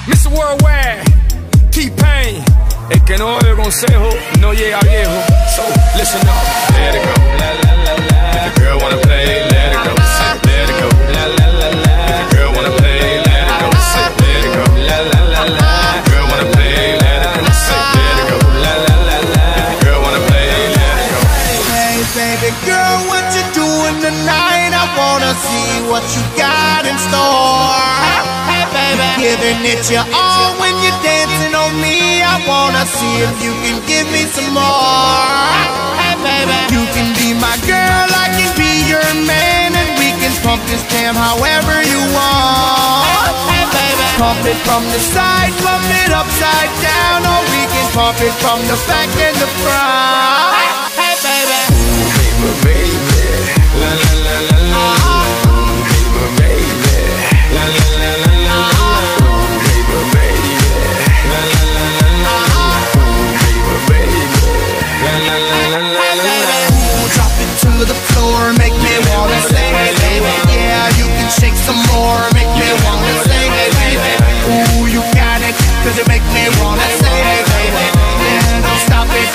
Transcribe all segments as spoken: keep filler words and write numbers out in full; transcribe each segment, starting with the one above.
mister Worldwide, T-Pain. El que no oye consejo no llega viejo. So, listen up. Let it go. La la la la. If the girl wanna play, let it go. Let it go. La la la la. If the girl wanna play, let it go. Let it go. La la la la. If the girl wanna play, let it go. Let it go. La la la la. If the girl wanna play, let it go. Hey baby girl, what you doing tonight? I wanna see what you got in store. Hey baby, giving it your all when you're dancing on me. I wanna see if you can give me some more. Hey baby, you can be my girl, I can be your man, and we can pump this jam however you want. Hey baby, pump it from the side, pump it upside down, or we can pump it from the back and the front. Hey baby, ooh, baby, baby, la la la la la. Ooh, baby, baby, la la la la la. Ooh, baby, baby, la la la la la. Ooh, baby, baby, la la la la la la. Ooh, drop it to the floor, make me wanna say, hey baby, yeah, you can shake some more, make me wanna say, hey baby. Ooh, you got it, cause you make me wanna say, hey baby, yeah, don't stop it.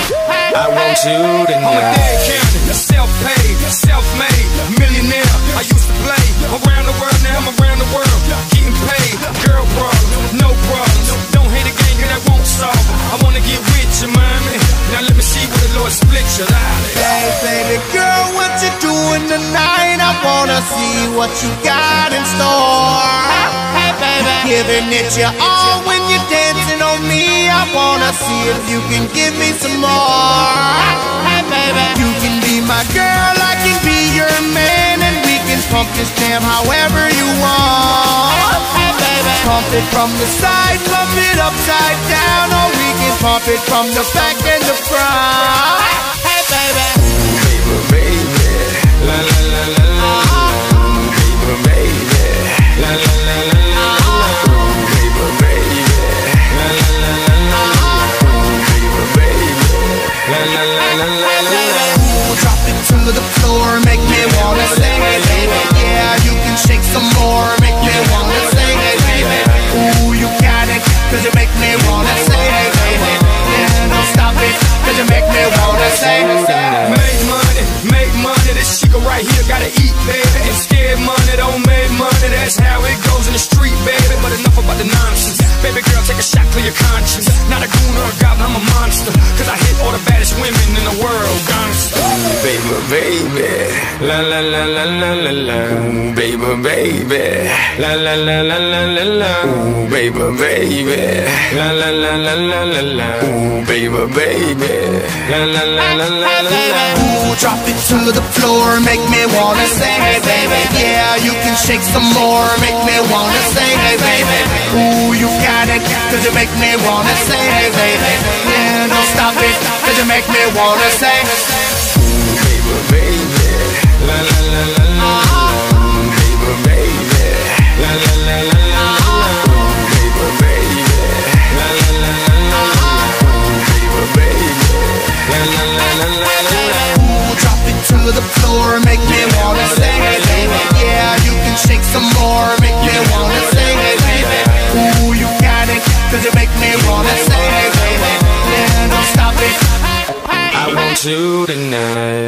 I want you to know. I'm a dead county, self-paid, self-made, millionaire. I used to play around the world, now I'm around the world, getting paid. Girl problems, no problems. Don't hate a game, cause that won't solve them. I wanna get with you, mommy. Now let me see what the Lord split you out. Hey baby girl, what you doing tonight? I wanna see what you got in store. Hey baby, giving it your all when you're dancing on me. I wanna see if you can give me some more. Hey baby, you can be my girl, I can be your man, and we can pump this jam however you want. Hey baby, pump it from the side, pump it upside down, or we can pump it from the back and the front. Hey baby, ooh, baby, baby, la la la la la. Ooh, baby, baby, la la la la la. Ooh, baby, baby, la la la la la. Ooh, baby, baby, la la la la la la. Ooh, drop it to the floor, make me wanna say, hey baby, yeah, you can shake some more, make me wanna say, hey baby. Ooh, you got it, cause you make me wanna say, hey baby, yeah, don't stop it, cause you make me wanna say. Make money, make money, this chicken right here gotta eat, baby. And scared money don't make money, that's how it goes in the street, baby. But enough about the nonsense, baby girl, take a shot for your conscience. Not a goon or a goblin, I'm a monster, cause I hit all the baddest women in the world, gangsta. Baby, baby, la la la la la la la. Ooh, baby, baby, la la la la la la la. Ooh, baby, baby, la la la la la la la. Ooh, baby, baby, la la la la la la la. Ooh, drop it to the floor, make me wanna say, hey baby, yeah, you can shake some more, make me wanna say, hey baby. Ooh, you got it, cause you make me wanna say, hey baby, yeah, don't stop it, cause you make me wanna say. Ooh, baby, baby, la la la la la. Ooh, baby, baby, la la la la la. Ooh, baby, baby, la la la la la. Ooh, baby, baby, la la la la la la. Ooh, drop it to the floor, make me wanna say, hey baby, yeah, you can shake some more, make me wanna say, hey baby. Ooh, you got it, cause you make me wanna say, hey baby, yeah, don't stop it. I want you tonight.